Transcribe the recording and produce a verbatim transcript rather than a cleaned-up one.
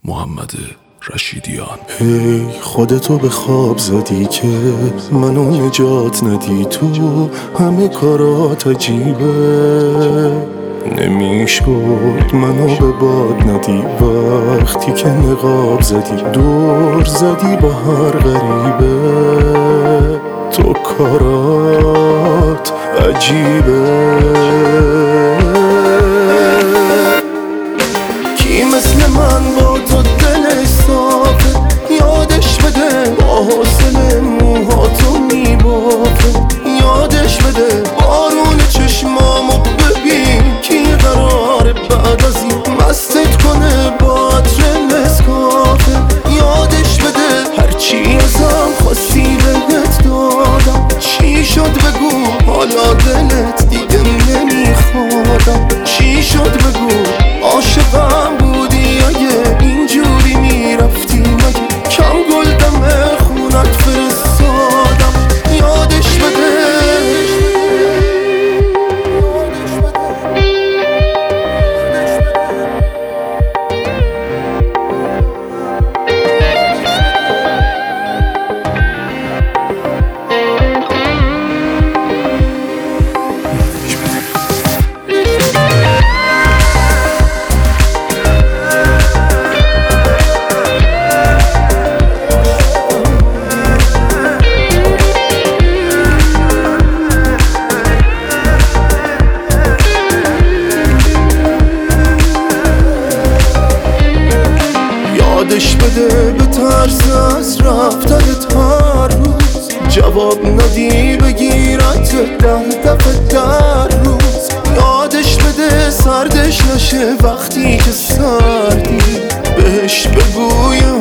محمد رشیدیان. هی خودتو به خواب زدی که منو نجات ندی، تو همه کارات عجیبه، نمیشد منو به باد ندی وقتی که نقاب زدی، دور زدی با هر غریبه، تو کارات عجیبه. کی مثل من با تو دلش صافه، یادش بده با حسن موهاتو میبافه، یادش بده بارون چشمامو ببین، کی قراره بعد از این مستت کنه با عطر نسکافه، یادش بده هرچی ازم خواستی بهت دادم، چی شد بگو حالا دلت دیگه نمیخوادم، چی شد بگو عاشقم بودی اگه اینجوری میرفتی، مگه کم گل دم خونت فرستادم، یادش بده. یادش بده به ترس از رفتنت هر روز، جواب ندی بگیرت ده دفعه در روز، یادش بده سردش نشه وقتی که سردی، بهش بگوی